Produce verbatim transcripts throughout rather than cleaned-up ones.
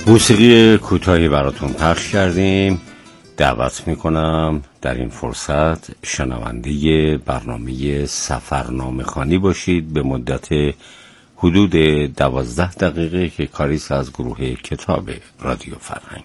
موسیقی کوتاهی براتون پخش کردیم. دعوت میکنم در این فرصت شنونده برنامه سفرنامه خوانی باشید به مدت حدود دوازده دقیقه که کاریست از گروه کتاب رادیو فرهنگ.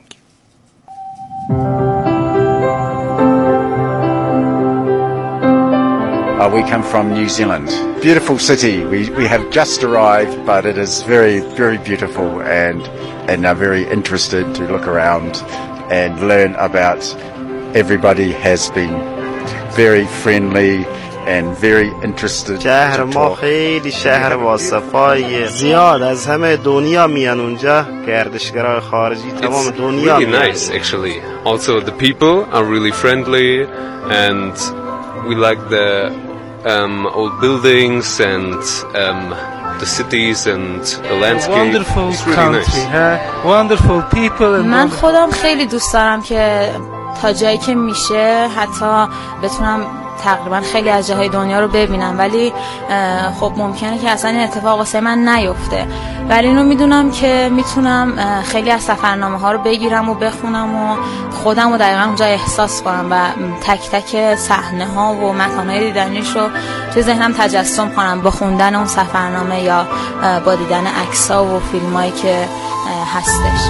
Uh, we come from New Zealand. Beautiful city. We we have just arrived, but it is very, very beautiful, and and are very interested to look around and learn about. Everybody has been very friendly and very interested. شهر ما خیلی شهر باصفاییه. زیاد از همه دنیا میان اونجا. گردشگرای خارجی تمام دنیا میان. It's really nice actually. Also the people are really friendly and we like the um, old buildings and um, the cities and the landscape. Wonderful it's really country, nice. huh? Wonderful people. And من خودم خیلی دوست دارم که تا جایی که میشه حتی بتونم تقریبا خیلی از جاهای دنیا رو ببینم، ولی خب ممکنه که اصلا این اتفاق واسه من نیفته، ولی اینو میدونم که میتونم خیلی از سفرنامه ها رو بگیرم و بخونم و خودم رو دقیقا اونجا احساس کنم و تک تک صحنه ها و مکان های دیدنیش رو توی ذهنم تجسم کنم با خوندن اون سفرنامه یا با دیدن عکس ها و فیلم هایی که هستش.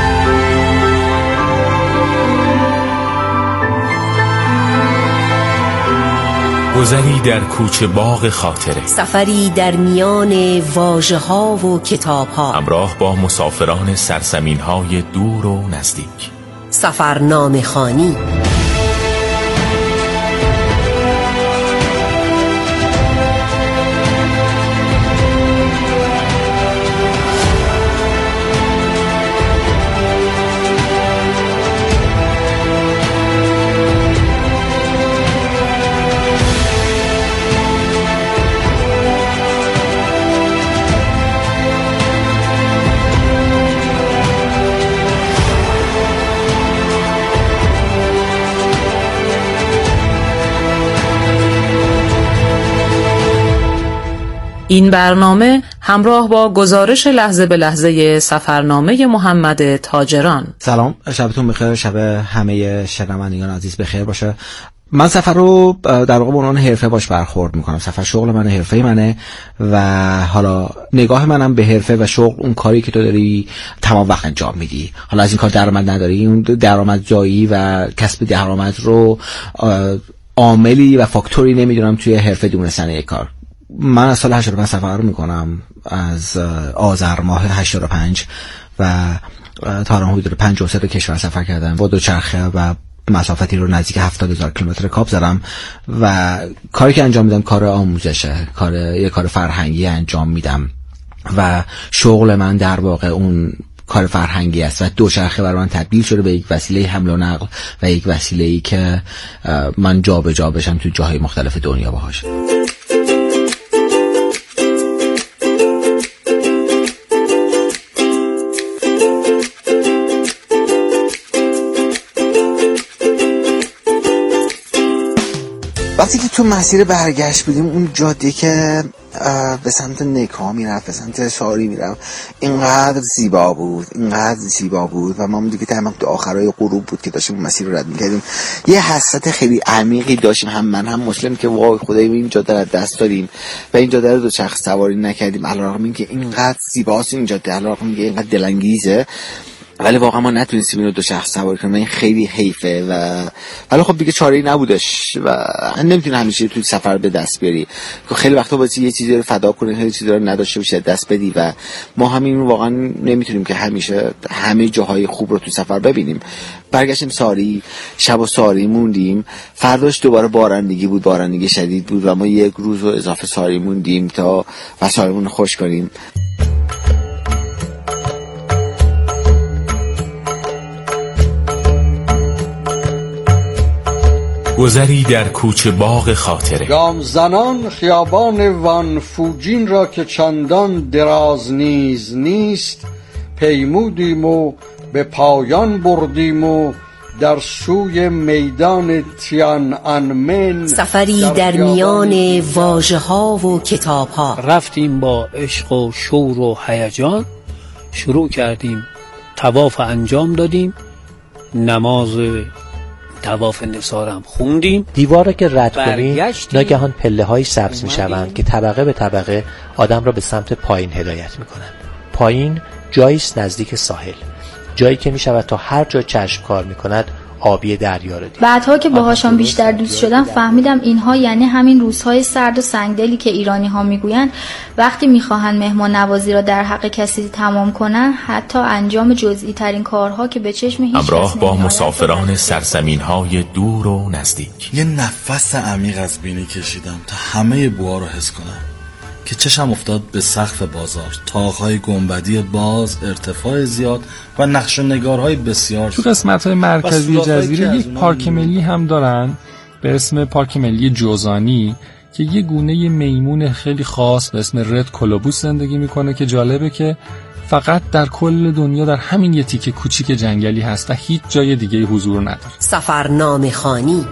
گذری در کوچه باغ خاطره، سفری در میان واژه ها و کتاب ها، همراه با مسافران سرزمین های دور و نزدیک. سفرنامه خوانی. این برنامه همراه با گزارش لحظه به لحظه سفرنامه محمد تاجران. سلام، شبتون بخیر، شب همه شنوندگان عزیز بخیر باشه. من سفر رو در واقع به عنوان حرفه باش برخورد میکنم. سفر شغل منه، حرفه منه و حالا نگاه منم به حرفه و شغل اون کاری که تو داری تمام وقت انجام میدی. حالا از این کار درآمد نداری، اون درآمدزایی و کسب درآمد رو عاملی و فاکتوری نمیدونم توی حرفه دونستن یک کار. من از سال هشتاد و پنج سفر رو میکنم، از آذر ماه هشتاد و پنج و تا الان حدود پنجاه و سه کشور سفر کردم با دوچرخه و مسافتی رو نزدیک هفتاد هزار کیلومتر کاب زدم و کاری که انجام میدم کار آموزشه، کار یه کار فرهنگی انجام میدم و شغل من در واقع اون کار فرهنگی است و دوچرخه برای من تبدیل شده به یک وسیله حمل و نقل و یک وسیله‌ای که من جا به جا بشم تو جاهای مختلف دنیا باهاش. وقتی که تو مسیر برگشت بودیم، اون جاده که به سمت نکا میرفت، به سمت شاری میرفت، اینقدر زیبا بود، اینقدر زیبا بود و ما دیگه تمام تو آخرای غروب بود که داشتیم اون مسیر رو رد میکردیم. یه حسرت خیلی عمیقی داشتیم، هم من هم مسلم، که وای خدای این جاده رو دست دادیم و این جاده رو دو چرخ سواری نکردیم، علیرغم اینکه اینقدر زیباست این جاده، علیرغم اینکه اینقدر دلانگیزه، ولی واقعا ما نتونستیم اینو دو شخص سواری کنیم. این خیلی حیفه و ولی خب دیگه چاره‌ای نبودش و نمیتونی همیشه توی سفر به دست بیاری. خیلی وقتا باید یه چیزی رو فدا کنی، خیلی چیزا رو نداشته باشی دست بدی و ما همین رو واقعا نمیتونیم که همیشه همه جاهای خوب رو توی سفر ببینیم. برگشتیم ساری، شب و ساری موندیم، فرداش دوباره بارندگی بود، بارندگی شدید بود و ما یک روز رو اضافه ساری موندیم تا وسایلمون رو خوش کنیم. گذری در کوچه باغ خاطره. گام زنان خیابان وان فوجین را که چندان دراز نیز نیست، پیمودیم و به پایان بردیم و در سوی میدان تیان انمن. سفری در, در میان واژه ها و کتاب ها. رفتیم با عشق و شور و هیجان، شروع کردیم طواف انجام دادیم، نماز طواف نثار هم خوندیم. دیوار که رد کنیم ناگهان پله های سبز می شوند که طبقه به طبقه آدم را به سمت پایین هدایت می کنند. پایین جایی است نزدیک ساحل، جایی که می شود تا هر جا چشم کار می کند آبی دریا را دید. بعدها که باهاشان بیشتر دوست شدم فهمیدم اینها یعنی همین روزهای سرد و سنگدلی که ایرانی ها میگویند وقتی میخواهند مهمان نوازی را در حق کسی تمام کنند حتی انجام جزئی ترین کارها که به چشم هیچ همراه با مسافران سرزمین های دور و نزدیک. یه نفس عمیق از بینی کشیدم تا همه بوها رو حس کنم که چشم افتاد به سقف بازار، طاق‌های گنبدی باز، ارتفاع زیاد و نقش و نگارهای بسیار. تو قسمت‌های مرکزی جزیره یک پارک ملی هم دارن به اسم پارک ملی جوزانی که یه گونه میمون خیلی خاص به اسم رد کولوبوس زندگی میکنه که جالبه که فقط در کل دنیا در همین یه تیکه کوچیک جنگلی هست و هیچ جای دیگه حضور نداره. سفرنامه خوانی.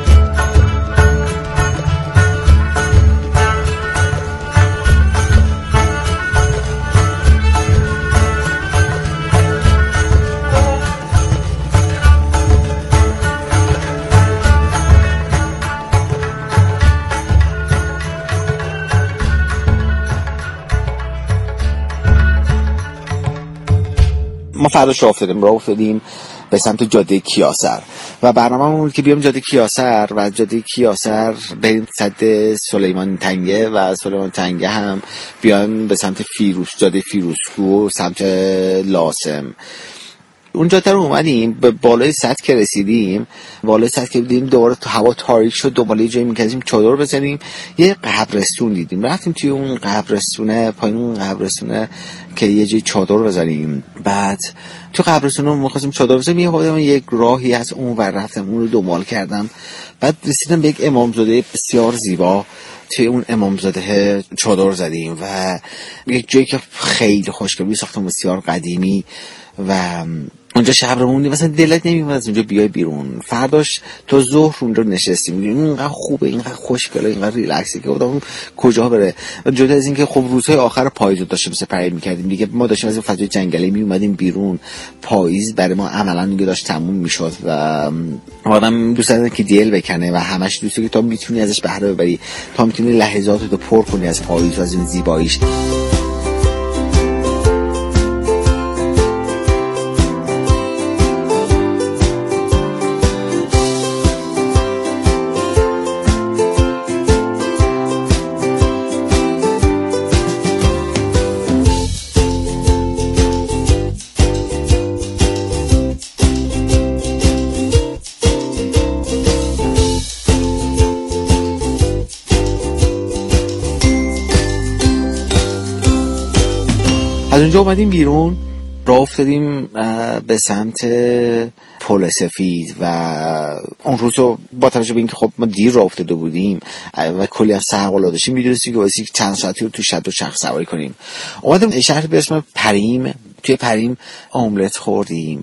ما فرداش راه افتادیم راه افتادیم به سمت جاده کیاسر و برنامه‌مون بود که بیام جاده کیاسر و جاده کیاسر بریم سد سلیمان تنگه و سلیمان تنگه هم بیان به سمت فیروز جاده فیروزکو و سمت لاسم. اون جاده رو اومدیم به بالای سد که رسیدیم، بالای سد که دیدیم دوباره تو هوا تاریک شد، دوباره یه جایی می‌کردیم چادر بزنیم، یه قبرستون دیدیم، رفتیم توی اون قبرستونه، پایین اون قبرستونه که یه جای چادر بزنیم. بعد تو قبرستون رو می‌خواستیم چادر بزنیم، یه خودم یک راهی از اون ور رفتم اون رو دنبال کردم، بعد رسیدم به یک امامزاده بسیار زیبا، توی اون امامزاده چادر زدیم و یک جایی که خیلی خوشگل بود، ساختمان بسیار قدیمی و اونجا شب رو موندیم، مثلا دلت نمی‌اومد از اونجا بیای بیرون. فرداش تا ظهر اونجا نشستیم، اینقدر خوبه، اینقدر خوشگله، اینقدر ریلکسی که گفتم کجا بره. جدا از اینکه خب روزهای آخر پاییز رو داشتیم سپری می‌کردیم دیگه، ما داشتیم از فضای جنگلی می اومدیم بیرون، پاییز برای ما عملاً دیگه داشت تموم میشد و آدم دوست داره که دیل بکنه و همش دوست داره که تا میتونی ازش بهره ببری، تا میتونی لحظات رو پر کنی از پاییز و از این زیباییش. از اونجا اومدیم بیرون، راه افتادیم به سمت پل سفید و اون روزو با توجه به اینکه خب ما دیر راه افتاده بودیم و کلی هم سرقلا داشتیم، می‌دونستیم که واسه چند ساعتی رو تو شب و چرخ سواری کنیم. اومدیم شهر به اسم پریم، توی پریم املت خوردیم.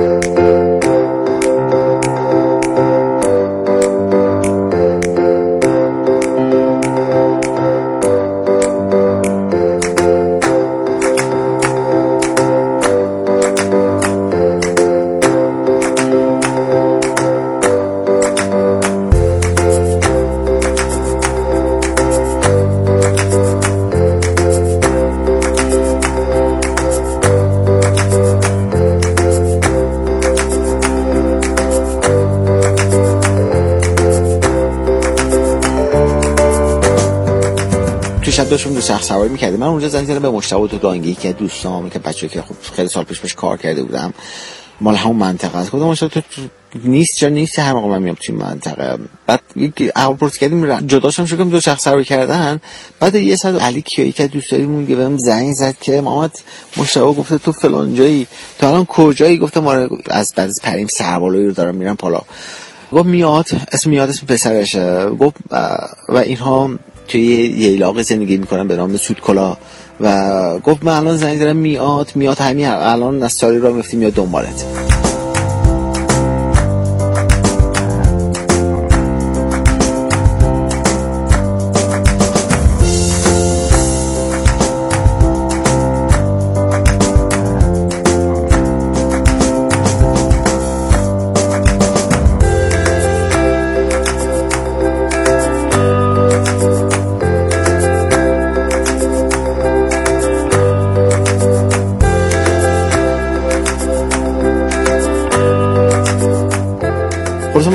شب داشتم دو چرخ سواری می‌کردم. من اونجا زنگ زدم به مشتاق تو دانگی که دوستام که بچه‌ای که خب خیلی سال پیش باش کار کرده بودم مال همون منطقه است. گفتم مشتاق تو نیست چرا نیست هر موقع من میام تو منطقه. بعد یک اپورت کردیم جداشم شدم دو چرخ سواری کردن. بعد یه ساعت علی کیایی که دوست داریم بهم زنگ زد که محمد مشتاق گفته تو فلان جایی، تو الان کجایی؟ گفتم ما از بعد از پریم سربالایی رو دارم میرم بالا. گفت میاد، اسم میاد اسم پسرشه. گفت و اینها توی یه علاقه زندگی میکنن به نام سودکلا و گفت من الان زنگ دارم میاد میاد همین الان از ساری را میفتیم میاد دنبالت.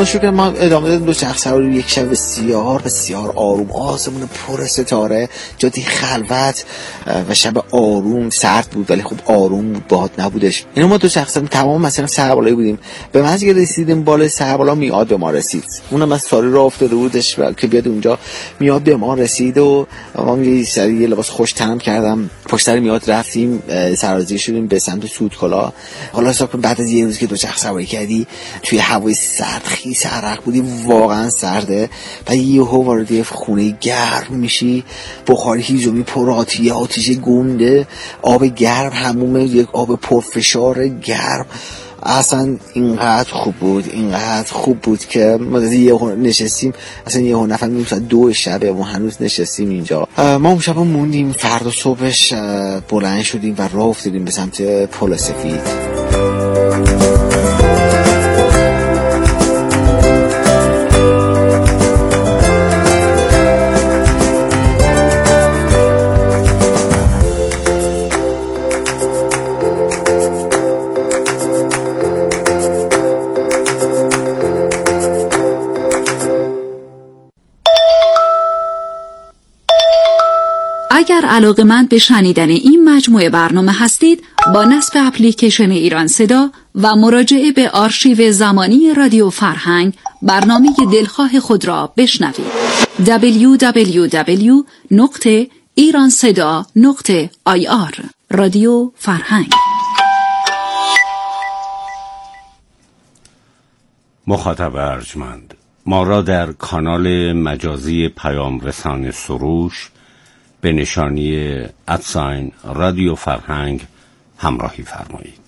خدا شکر ما ادامه دادیم دو چرخ سواری. یک شب بسیار بسیار آروم، آسمون پر ستاره، جاده خلوت و شب آروم. سرد بود ولی خب آروم بود، باد نبودش. اینو ما دو چرخ سواری تمام مثلا سربالایی بودیم. به محض که رسیدیم بالای سربالا میاد به ما رسید. اونم از ساری راه افتاده بودش که بیاد اونجا. میاد به ما رسید و ما یه سری یه لباس خوش تنم کردم، پشت سر میاد رفتیم سرازی شدیم به سمت سودکلا. حالا حساب کن بعد از یه روز که دو چرخ سواری کردی توی هوای سرد خیس عرق بودی، واقعا سرده. و یهو وارد یه خونه گرم میشی، بخاری هیزومی پر آتیه، آتیش گنده، آب گرم، حموم یک آب پرفشار گرم. اصلا اینقدر خوب بود، اینقدر خوب بود که ما یه نشستیم، اصلا یه نفهمیدیم ساعت دو شبه و هنوز نشستیم اینجا. ما اون شب موندیم، فردا صبحش بلند شدیم و راه افتادیم به سمت پل سفید. اگر علاقه‌مند به شنیدن این مجموعه برنامه هستید، با نصب اپلیکیشن ایران صدا و مراجعه به آرشیو زمانی رادیو فرهنگ برنامه دلخواه خود را بشنوید. دبلیو دبلیو دبلیو دات ایرانصدا دات آی آر رادیو فرهنگ. مخاطب ارجمند، ما را در کانال مجازی پیام رسان سروش به نشانی ادساین رادیو فرهنگ همراهی فرمایید.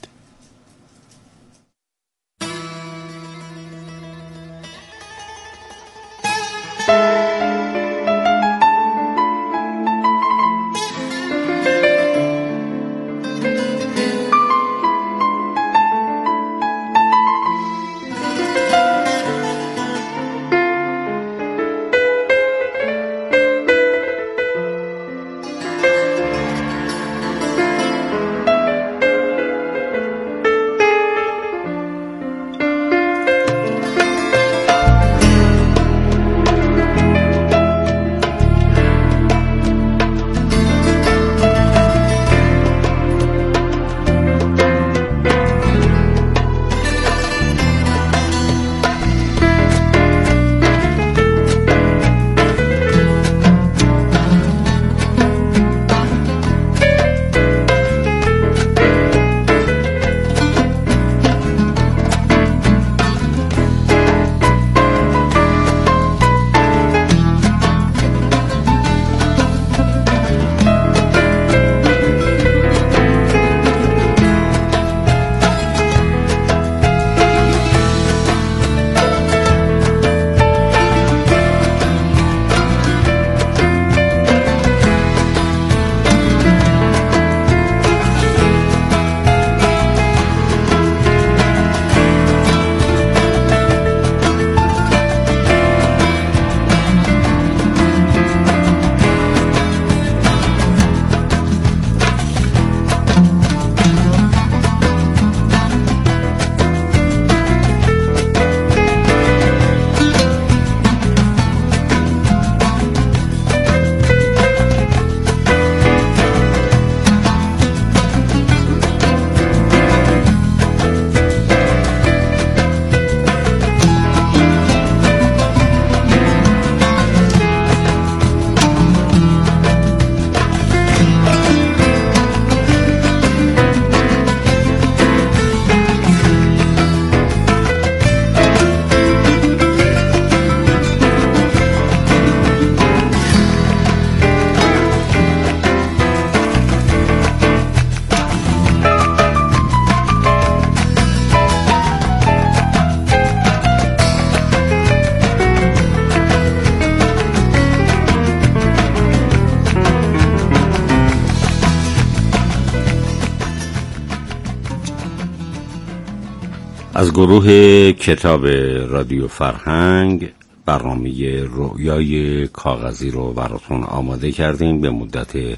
از گروه کتاب رادیو فرهنگ برنامه رؤیای کاغذی رو براتون آماده کردیم به مدت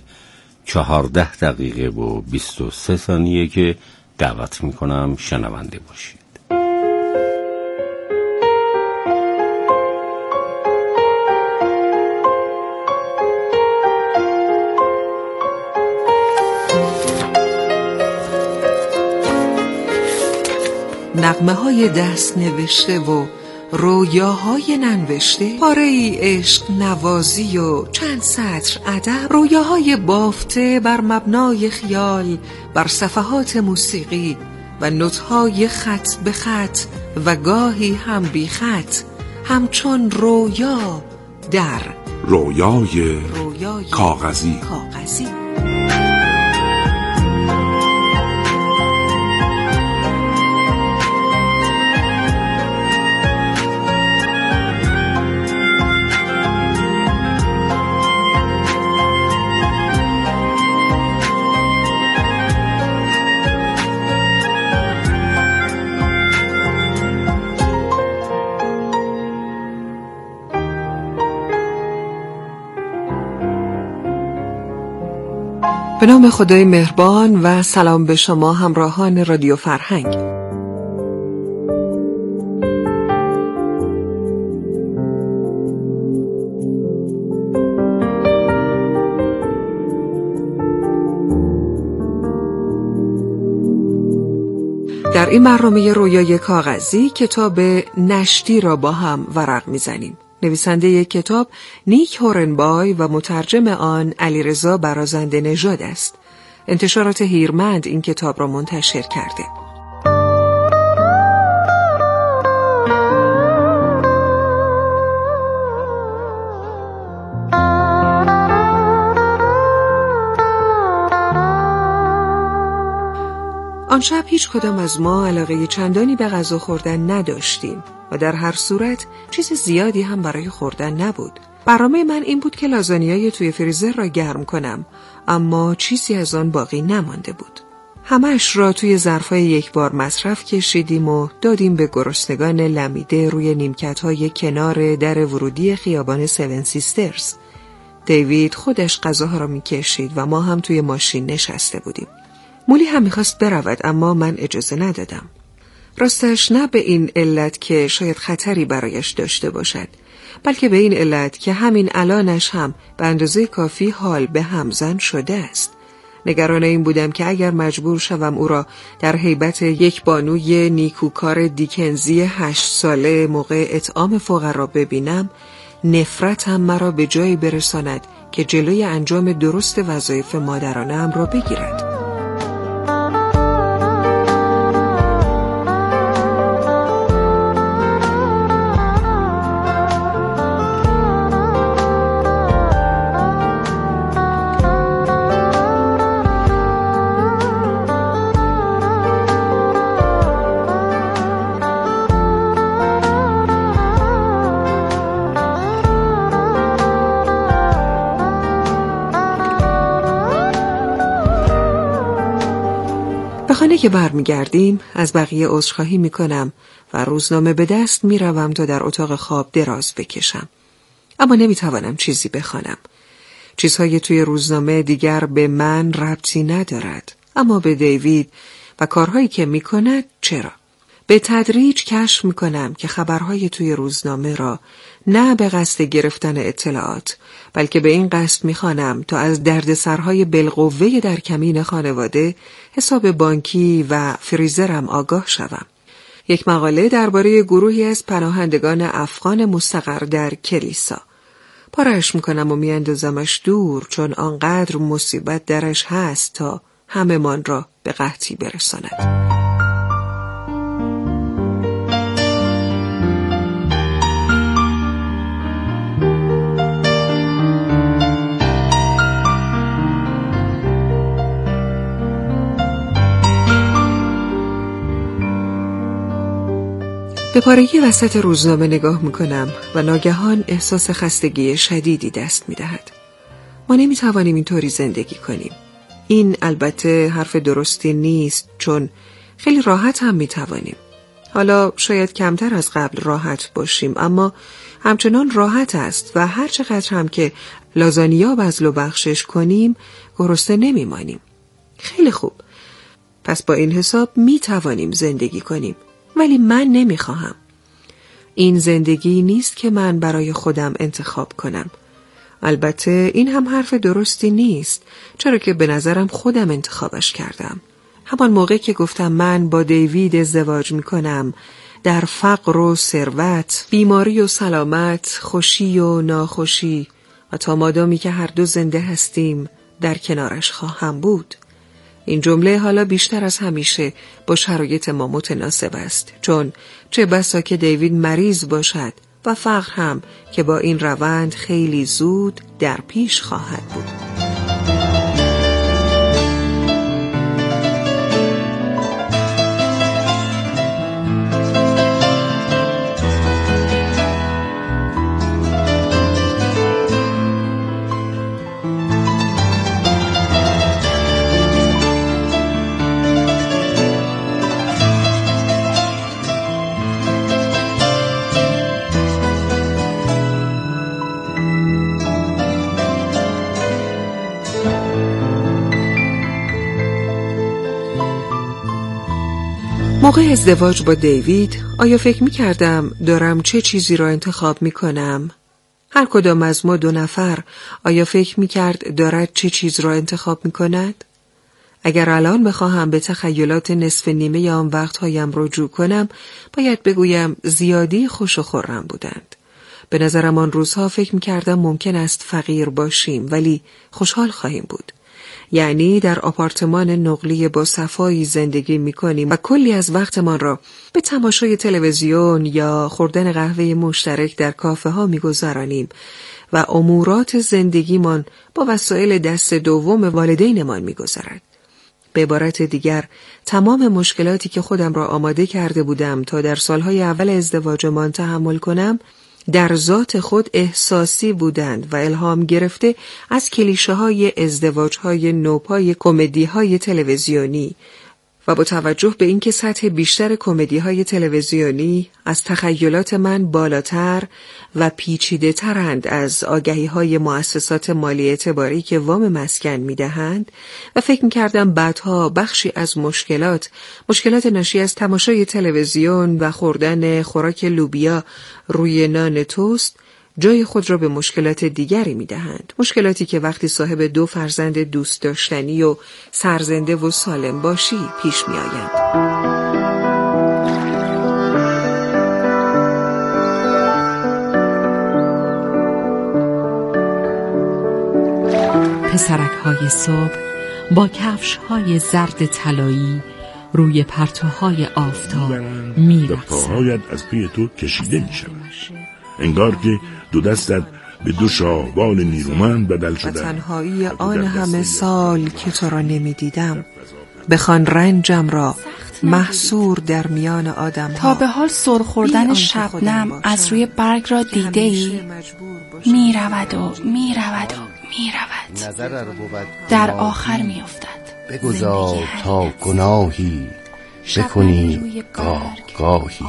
چهارده دقیقه و بیست و سه ثانیه که دعوت میکنم شنونده باشید. نغمه های دست نوشته و رویاهای ننوشته، پاره ای عشق نوازی و چند سطر ادب، رویاهای بافته بر مبنای خیال بر صفحات موسیقی و نوت‌های خط به خط و گاهی هم بی خط، همچون رویا در رویای, رویای کاغذی. کاغذی. به نام خدای مهربان و سلام به شما همراهان رادیو فرهنگ. در این برنامه رویای کاغذی کتاب نشتی را با هم ورق میزنیم. نویسنده یک کتاب نیک هورنبای و مترجم آن علیرضا برازنده نژاد است. انتشارات هیرمند این کتاب را منتشر کرده. آن شب هیچ کدام از ما علاقه چندانی به غذا خوردن نداشتیم و در هر صورت چیز زیادی هم برای خوردن نبود. برنامه من این بود که لازانیای توی فریزر را گرم کنم، اما چیزی از آن باقی نمانده بود. همه‌اش را توی ظرفای یک بار مصرف کشیدیم و دادیم به گرسنگان لمیده روی نیمکت‌های کنار در ورودی خیابان سیون سیسترز. دیوید خودش غذاها را می‌کشید و ما هم توی ماشین نشسته بودیم. مولی هم می‌خواست برود اما من اجازه ندادم. راستش نه به این علت که شاید خطری برایش داشته باشد، بلکه به این علت که همین الانش هم به اندازه کافی حال به همزن شده است. نگران این بودم که اگر مجبور شوم او را در هیبت یک بانوی نیکوکار دیکنزی هشت ساله موقع اطعام فقرا ببینم، نفرتم مرا به جایی برساند که جلوی انجام درست وظایف مادرانه‌ام را بگیرد. خانه که برمیگردیم از بقیه عذرخواهی میکنم و روزنامه به دست میروم تا در اتاق خواب دراز بکشم. اما نمیتوانم چیزی بخوانم. چیزهای توی روزنامه دیگر به من ربطی ندارد، اما به دیوید و کارهایی که میکند چرا. به تدریج کشف میکنم که خبرهای توی روزنامه را نه به قصد گرفتن اطلاعات، بلکه به این قصد میخوانم تا از دردسرهای بالقوه در کمین خانواده، حساب بانکی و فریزرم آگاه شوم. یک مقاله درباره گروهی از پناهندگان افغان مستقر در کلیسا. پاره‌اش میکنم و میاندازمش دور، چون آنقدر مصیبت درش هست تا همه من را به قحطی برساند. به پارگی وسط روزنامه نگاه میکنم و ناگهان احساس خستگی شدیدی دست میدهد. ما نمیتوانیم اینطوری زندگی کنیم. این البته حرف درستی نیست، چون خیلی راحت هم میتوانیم. حالا شاید کمتر از قبل راحت باشیم، اما همچنان راحت است و هر چقدر هم که لازانیا بذل و بخشش کنیم گرسنه نمیمانیم. خیلی خوب. پس با این حساب میتوانیم زندگی کنیم. ولی من نمیخواهم. این زندگی نیست که من برای خودم انتخاب کنم. البته این هم حرف درستی نیست، چرا که به نظرم خودم انتخابش کردم. همان موقع که گفتم من با دیوید ازدواج میکنم، در فقر و ثروت، بیماری و سلامت، خوشی و ناخوشی و تا مادامی که هر دو زنده هستیم در کنارش خواهم بود. این جمله حالا بیشتر از همیشه با شرایط ما متناسب است، چون چه بسا که دیوید مریض باشد و فقر هم که با این روند خیلی زود در پیش خواهد بود. موقع ازدواج با دیوید آیا فکر می کردم دارم چه چیزی را انتخاب می کنم؟ هر کدام از ما دو نفر آیا فکر می کرد دارد چه چیز را انتخاب می کند؟ اگر الان بخواهم به تخیلات نصف نیمه آن وقتهایم رجوع کنم، باید بگویم زیادی خوش و خرم بودند. به نظرم آن روزها فکر می کردم ممکن است فقیر باشیم ولی خوشحال خواهیم بود. یعنی در آپارتمان نقلی با صفایی زندگی می‌کنیم و کلی از وقتمان را به تماشای تلویزیون یا خوردن قهوه مشترک در کافه ها می‌گذرانیم و امورات زندگیمان با وسایل دست دوم والدینمان می‌گذرد. به عبارت دیگر، تمام مشکلاتی که خودم را آماده کرده بودم تا در سالهای اول ازدواجمان تحمل کنم، در ذات خود احساسی بودند و الهام گرفته از کلیشه‌های ازدواج‌های نوپای کمدی‌های تلویزیونی و با توجه به اینکه سطح بیشتر کمدی‌های تلویزیونی از تخیلات من بالاتر و پیچیده‌ترند از آگهی‌های مؤسسات مالی اعتباری که وام مسکن می‌دهند و فکر می‌کردم بعدها بخشی از مشکلات مشکلات ناشی از تماشای تلویزیون و خوردن خوراک لوبیا روی نان توست جای خود را به مشکلات دیگری می‌دهند، مشکلاتی که وقتی صاحب دو فرزند دوست داشتنی و سرزنده و سالم باشی پیش می‌آیند. پسرک‌های صبح با کفش‌های زرد طلایی روی پرتوهای آفتاب می‌رقصند. پاهایت از پی تو کشیده می‌شود، انگار که دو دستت به دو شاهبال نیرومند بدل شده. تنهایی آن همه سال که تو را نمی‌دیدم، بخوان رنجم را محصور در میان آدم ها. تا به حال سر خوردن شبنم از روی برگ را دیده ای؟ می رود و می رود و می رود، در آخر می افتد. بگذار تا گناهی بکنی گاه گاهی،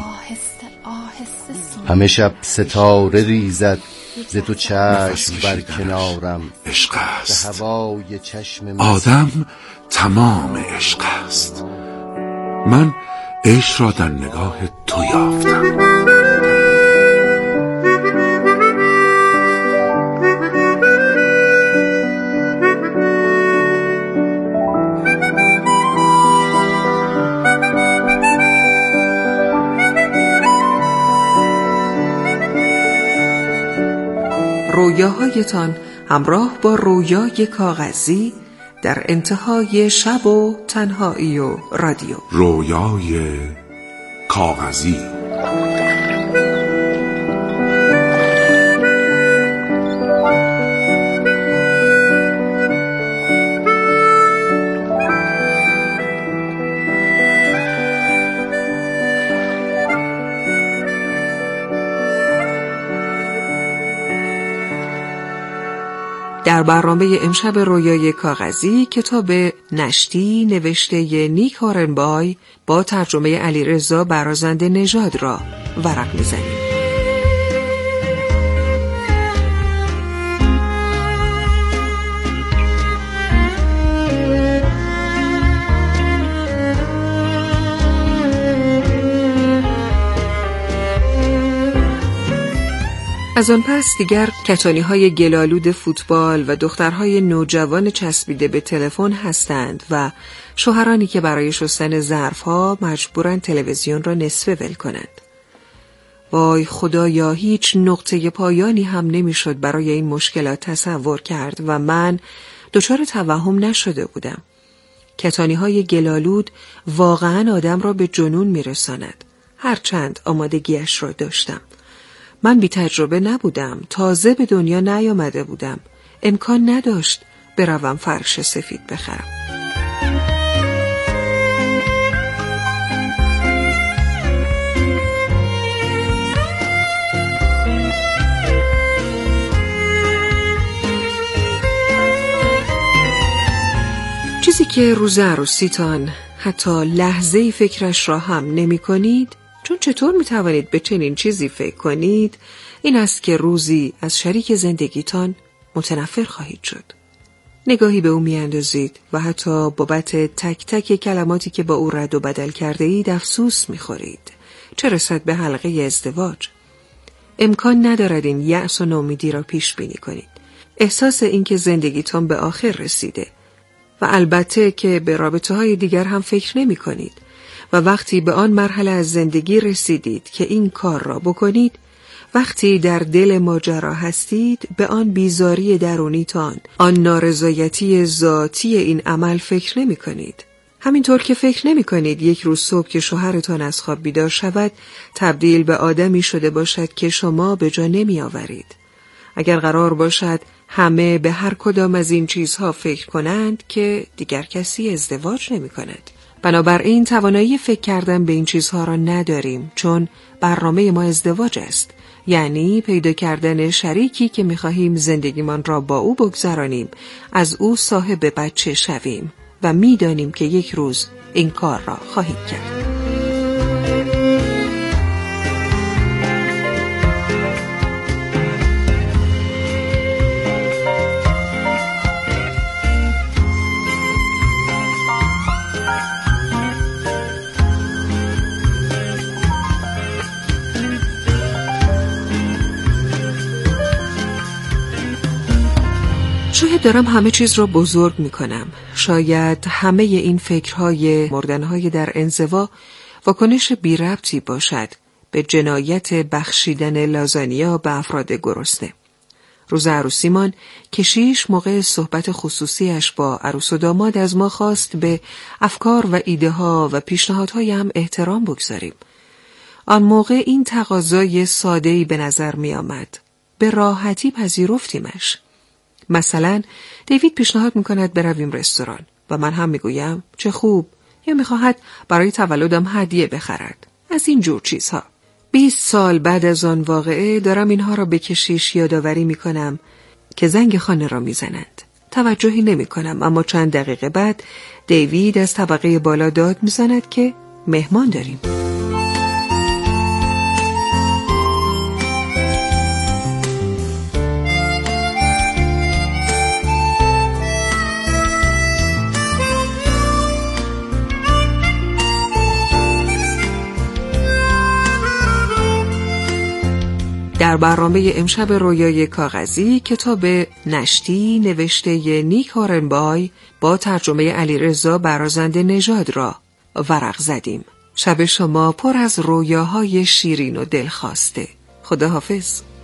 همه شب ستاره ریزد ز تو چشم بر کنارم. عشق است، هوای چشم آدم تمام عشق است. من عشق را در نگاه تو یافتم. رویاهایتان همراه با رویای کاغذی در انتهای شب و تنهایی و رادیو. رویای کاغذی. در برنامه امشب رویای کاغذی کتاب نشتی نوشته نیک هارنبای با ترجمه علیرضا برازنده نژاد را ورق می‌زنیم. از آن پس دیگر کتانی های گلالود فوتبال و دخترهای نوجوان چسبیده به تلفن هستند و شوهرانی که برای شستن ظرفها مجبورند تلویزیون را نصفه ول کنند. وای خدایا، هیچ نقطه پایانی هم نمیشد برای این مشکلات تصور کرد و من دچار توهم نشده بودم. کتانی های گلالود واقعا آدم را به جنون میرساند. هرچند آمادگیش را داشتم. من بی تجربه نبودم، تازه به دنیا نیامده بودم. امکان نداشت بروم فرش سفید بخرم. چیزی که روز عروسیتان حتی لحظه‌ای فکرش را هم نمی کنید، چون چطور می توانید به چنین چیزی فکر کنید، این است که روزی از شریک زندگیتان متنفر خواهید شد. نگاهی به او می اندازید و حتی بابت تک تک کلماتی که با او رد و بدل کرده اید افسوس می خورید. چه رسد به حلقه ازدواج؟ امکان ندارد این یأس و نومیدی را پیش بینی کنید. احساس این که زندگیتان به آخر رسیده و البته که به رابطه های دیگر هم فکر نمی کنید و وقتی به آن مرحله از زندگی رسیدید که این کار را بکنید، وقتی در دل ماجرا هستید، به آن بیزاری درونیتان، آن نارضایتی ذاتی این عمل فکر نمی کنید. همینطور که فکر نمی کنید یک روز صبح که شوهرتان از خواب بیدار شود، تبدیل به آدمی شده باشد که شما به جا نمی آورید. اگر قرار باشد همه به هر کدام از این چیزها فکر کنند که دیگر کسی ازدواج نمی کند. بنابراین توانایی فکر کردن به این چیزها را نداریم، چون برنامه ما ازدواج است، یعنی پیدا کردن شریکی که می‌خواهیم زندگیمان را با او بگذرانیم، از او صاحب بچه شویم و می‌دانیم که یک روز این کار را خواهیم کرد. شاید دارم همه چیز را بزرگ می کنم. شاید همه این فکرهای مردنهای در انزوا واکنش بی ربطی باشد به جنایت بخشیدن لازانیا به افراد گرسنه. روز عروسیمان کشیش موقع صحبت خصوصیش با عروس و داماد از ما خواست به افکار و ایده ها و پیشنهادهای هم احترام بگذاریم. آن موقع این تقاضای ساده‌ای به نظر می آمد. به راحتی پذیرفتیمش. مثلا دیوید پیشنهاد میکند برویم رستوران و من هم میگویم چه خوب، یا میخواهد برای تولدم هدیه بخرد. از این جور چیزها. بیست سال بعد از آن واقعه دارم اینها را به کشیش یادآوری میکنم که زنگ خانه را میزنند. توجهی نمیکنم، اما چند دقیقه بعد دیوید از طبقه بالا داد میزند که مهمان داریم. در برنامه امشب رویای کاغذی کتاب نشتی نوشته نیک هورنبای با ترجمه علیرضا برازنده نژاد را ورق زدیم. شب شما پر از رویاهای شیرین و دلخواسته. خداحافظ.